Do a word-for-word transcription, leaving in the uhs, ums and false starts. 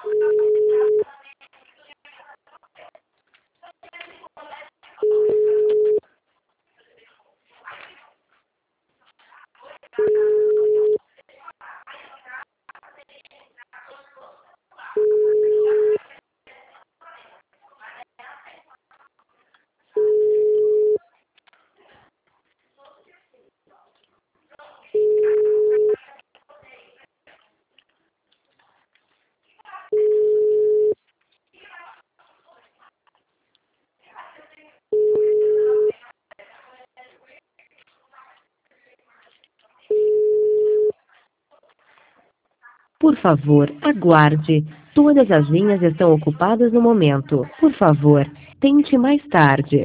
Por favor, aguarde. Todas as linhas estão ocupadas no momento. Por favor, tente mais tarde.